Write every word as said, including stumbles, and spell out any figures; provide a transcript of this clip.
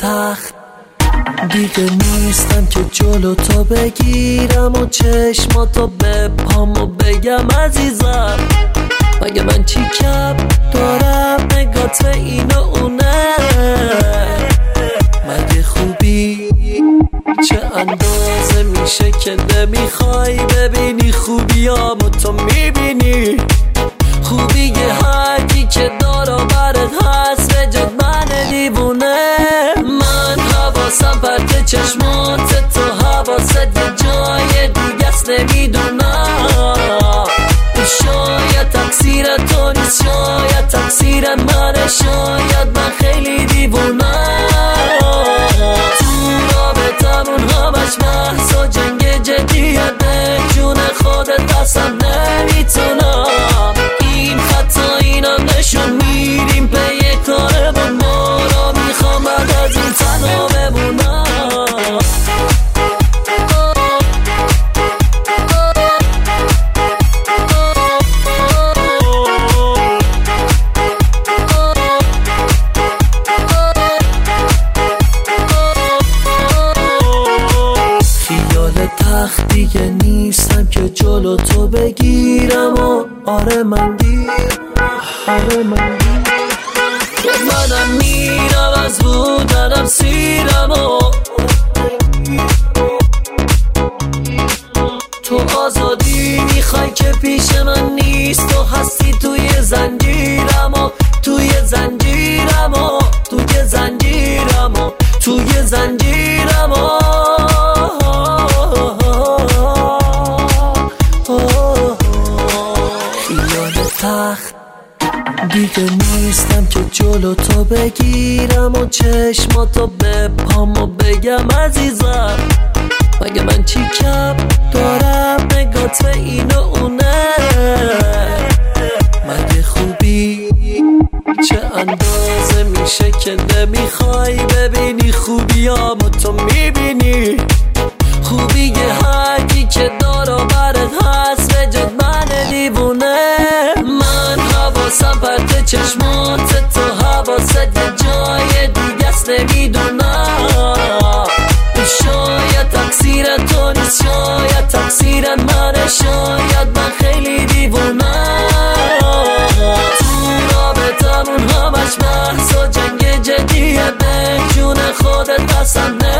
تخت دیگه نیستم که جلو تو بگیرم و چشماتو بپام و بگم عزیزم مگه من چی کم دارم نگات این و اونه مگه خوبی چه اندازه میشه که نمیخوای ببینی خوبیامو تو میبینی خوبی هرکی که دارا برد هست به جد من دیوونه من حواسم پرت چشمات تو حواست یه جای دیگه است نمیدونم شاید تقصیر تو نیست شاید تقصیر منه شاید من خیلی دیوونم تو رابطمون همش بحث و جنگ جدیه به جون خودت قسم نمیتونم این خطا اینم نشون میریم پی کارمون ما را میخوام بعد از این تنها بمونم تخت دیگه نیستم که جلو تو بگیرم و آره من دیر آره من دیر منم میرم از بودنم سیرم و تو آزادی میخوای که پیش من نیست تو هستی توی زنجیرم و توی زنجیرم و توی زنجیرم و توی زنجیرم و تخت دیگه نیستم که جلو تو بگیرم و چشماتو بپام و بگم عزیزم مگه من چی کم دارم نگات این و اونه مگه خوبی چه اندازه میشه که نمیخوای ببینی خوبیامو تو میبینی خوبی هرکی که دارا برد هست به جد من دیوونه من حواسم پرت چشمات تو حواست یه جای دیگه است نمیدونم شاید تقصیر تو نیست شاید تقصیر منه شاید من خیلی دیوونم تو رابطمون همش بحث و جنگ جدیه به جون خودت قسم